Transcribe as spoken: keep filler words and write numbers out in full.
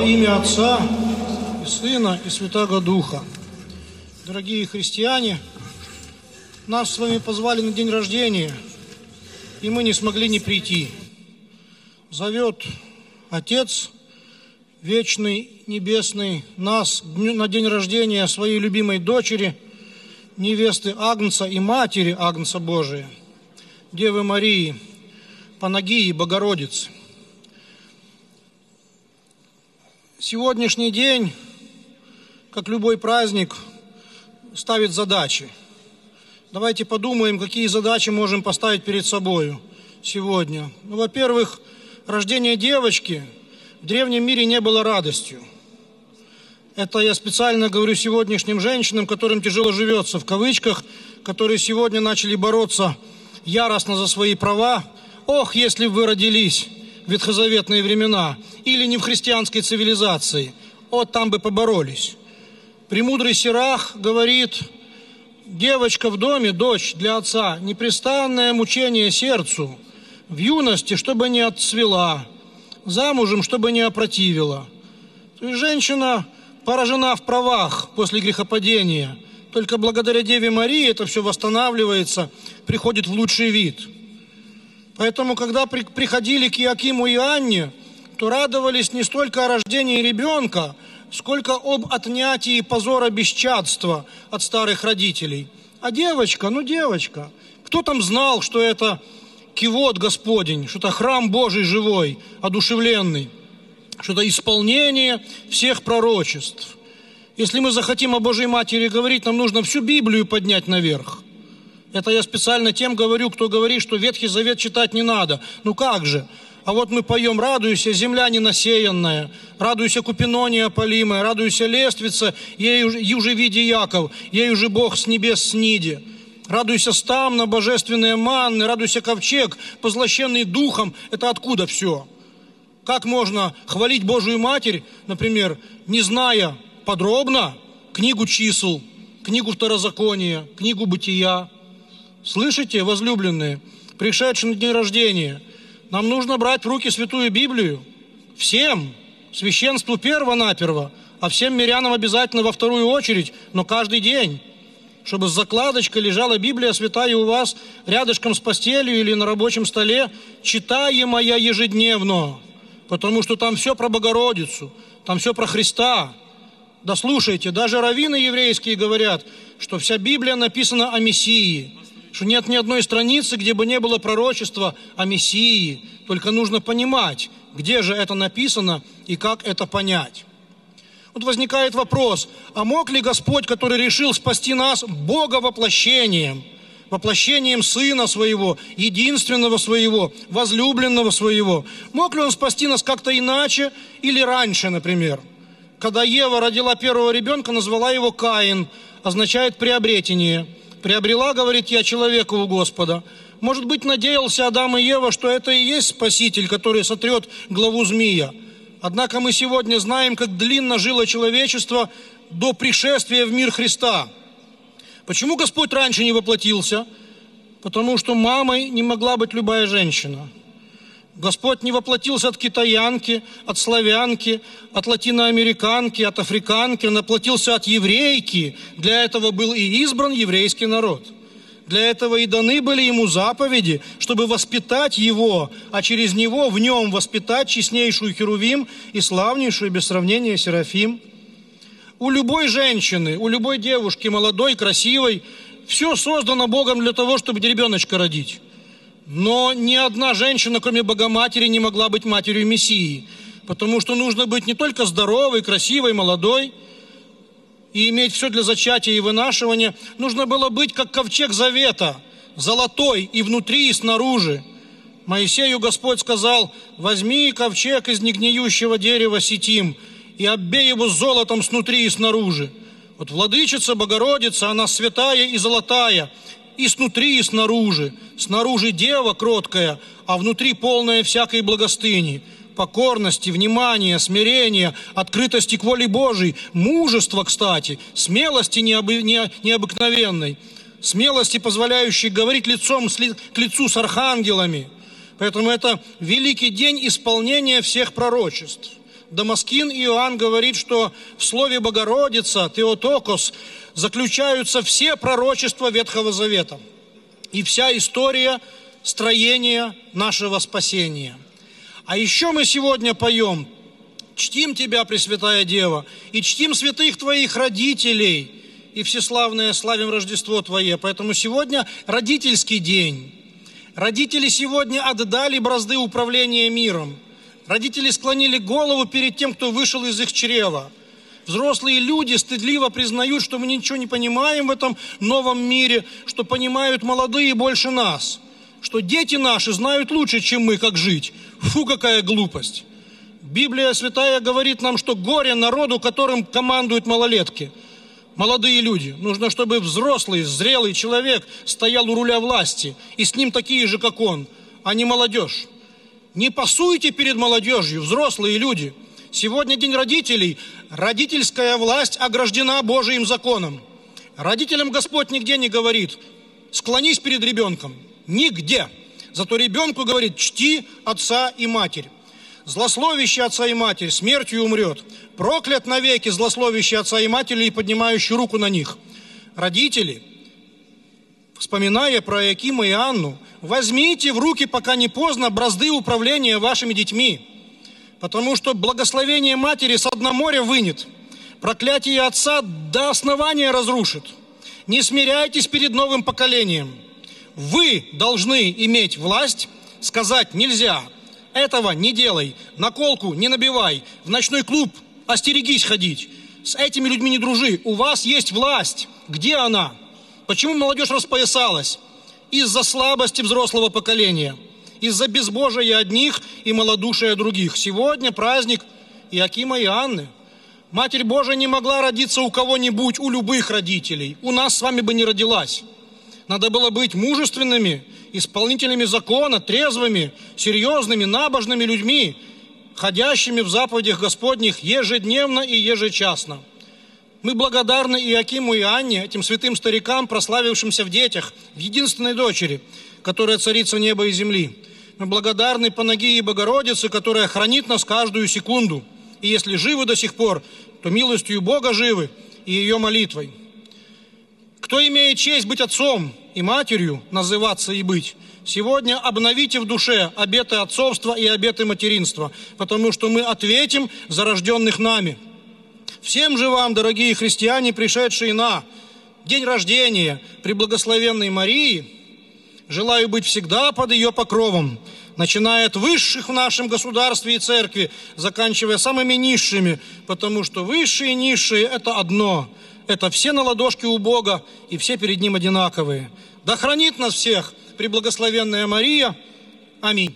имя Отца и Сына и Святаго Духа. Дорогие христиане, нас с вами позвали на день рождения, и мы не смогли не прийти. Зовет Отец Вечный, Небесный, нас на день рождения своей любимой дочери, невесты Агнца и матери Агнца Божия, Девы Марии, Панагии, Богородицы. Сегодняшний день, как любой праздник, ставит задачи. Давайте подумаем, какие задачи можем поставить перед собой сегодня. Ну, во-первых, рождение девочки в древнем мире не было радостью. Это я специально говорю сегодняшним женщинам, которым тяжело живется, в кавычках, которые сегодня начали бороться яростно за свои права. Ох, если бы вы родились в ветхозаветные времена или не в христианской цивилизации, вот там бы поборолись. Премудрый Сирах говорит: девочка в доме, дочь для отца, непрестанное мучение сердцу, в юности, чтобы не отцвела, замужем, чтобы не опротивила. То есть женщина поражена в правах после грехопадения. Только благодаря Деве Марии это все восстанавливается, приходит в лучший вид. Поэтому, когда при, приходили к Иоакиму и Анне, то радовались не столько о рождении ребенка, сколько об отнятии позора бесчадства от старых родителей. А девочка, ну девочка, кто там знал, что это кивот Господень, что это храм Божий живой, одушевленный, что это исполнение всех пророчеств. Если мы захотим о Божьей Матери говорить, нам нужно всю Библию поднять наверх. Это я специально тем говорю, кто говорит, что Ветхий Завет читать не надо. Ну как же? А вот мы поем: радуйся, земля ненасеянная, радуйся, купинония опалимая, радуйся, лествица, ей уже види Яков, ей уже Бог с небес сниди. Радуйся, стамна, божественные манны, радуйся, ковчег, позлощенный духом. Это откуда все? Как можно хвалить Божию Матерь, например, не зная подробно книгу чисел, книгу Второзакония, книгу Бытия? Слышите, возлюбленные, пришедшие на день рождения, нам нужно брать в руки Святую Библию. Всем, священству перво-наперво, а всем мирянам обязательно во вторую очередь, но каждый день, чтобы с закладочкой лежала Библия Святая у вас рядышком с постелью или на рабочем столе, читаемая ежедневно, потому что там все про Богородицу, там все про Христа. Да слушайте, даже раввины еврейские говорят, что вся Библия написана о Мессии, что нет ни одной страницы, где бы не было пророчества о Мессии. Только нужно понимать, где же это написано и как это понять. Вот возникает вопрос: а мог ли Господь, который решил спасти нас Бога воплощением, воплощением Сына Своего, единственного Своего, возлюбленного Своего, мог ли Он спасти нас как-то иначе или раньше, например? Когда Ева родила первого ребенка, назвала его Каин, означает приобретение. Приобрела, говорит, я человека у Господа. Может быть, надеялся Адам и Ева, что это и есть Спаситель, который сотрет главу змея. Однако мы сегодня знаем, как длинно жило человечество до пришествия в мир Христа. Почему Господь раньше не воплотился? Потому что мамой не могла быть любая женщина. Господь не воплотился от китаянки, от славянки, от латиноамериканки, от африканки. Он воплотился от еврейки. Для этого был и избран еврейский народ. Для этого и даны были ему заповеди, чтобы воспитать его, а через него в нем воспитать честнейшую Херувим и славнейшую без сравнения Серафим. У любой женщины, у любой девушки, молодой, красивой, все создано Богом для того, чтобы ребеночка родить. Но ни одна женщина, кроме Богоматери, не могла быть матерью Мессии, потому что нужно быть не только здоровой, красивой, молодой и иметь все для зачатия и вынашивания. Нужно было быть как ковчег завета, золотой и внутри, и снаружи. Моисею Господь сказал: возьми ковчег из негниющего дерева ситим и оббей его золотом снутри и снаружи. Вот владычица Богородица, она святая и золотая, и снутри, и снаружи. Снаружи дева кроткая, а внутри полная всякой благостыни, покорности, внимания, смирения, открытости к воле Божией, мужества, кстати, смелости необы, не, необыкновенной, смелости, позволяющей говорить лицом к лицу с архангелами. Поэтому это великий день исполнения всех пророчеств. Дамаскин Иоанн говорит, что в слове Богородица, Теотокос, заключаются все пророчества Ветхого Завета и вся история строения нашего спасения. А еще мы сегодня поем: «Чтим Тебя, Пресвятая Дева, и чтим святых Твоих родителей, и всеславное славим Рождество Твое». Поэтому сегодня родительский день. Родители сегодня отдали бразды управления миром. Родители склонили голову перед тем, кто вышел из их чрева. Взрослые люди стыдливо признают, что мы ничего не понимаем в этом новом мире, что понимают молодые больше нас, что дети наши знают лучше, чем мы, как жить. Фу, какая глупость! Библия Святая говорит нам, что горе народу, которым командуют малолетки, молодые люди. Нужно, чтобы взрослый, зрелый человек стоял у руля власти, и с ним такие же, как он, а не молодежь. Не пасуйте перед молодежью, взрослые люди. Сегодня день родителей. Родительская власть ограждена Божиим законом. Родителям Господь нигде не говорит: склонись перед ребенком. Нигде. Зато ребенку говорит: чти отца и матерь. Злословящий отца и матерь смертью умрет. Проклят навеки злословящий отца и матери и поднимающий руку на них. Родители, вспоминая про Иакима и Анну, возьмите в руки, пока не поздно, бразды управления вашими детьми. Потому что благословение матери с дна моря вынет, проклятие отца до основания разрушит. Не смиряйтесь перед новым поколением. Вы должны иметь власть сказать: нельзя, этого не делай, наколку не набивай, в ночной клуб остерегись ходить, с этими людьми не дружи. У вас есть власть. Где она? Почему молодежь распоясалась? Из-за слабости взрослого поколения, из-за безбожия одних и малодушия других. Сегодня праздник Иакима и Анны. Матерь Божия не могла родиться у кого-нибудь, у любых родителей. У нас с вами бы не родилась. Надо было быть мужественными, исполнителями закона, трезвыми, серьезными, набожными людьми, ходящими в заповедях Господних ежедневно и ежечасно. Мы благодарны Иакиму и Анне, этим святым старикам, прославившимся в детях, в единственной дочери, которая царица неба и земли. Мы благодарны Панагии Богородице, которая хранит нас каждую секунду. И если живы до сих пор, то милостью Бога живы и ее молитвой. Кто имеет честь быть отцом и матерью, называться и быть, сегодня обновите в душе обеты отцовства и обеты материнства, потому что мы ответим за рожденных нами. Всем же вам, дорогие христиане, пришедшие на день рождения Преблагословенной Марии, желаю быть всегда под ее покровом, начиная от высших в нашем государстве и церкви, заканчивая самыми низшими, потому что высшие и низшие – это одно. Это все на ладошке у Бога, и все перед Ним одинаковые. Да хранит нас всех Преблагословенная Мария. Аминь.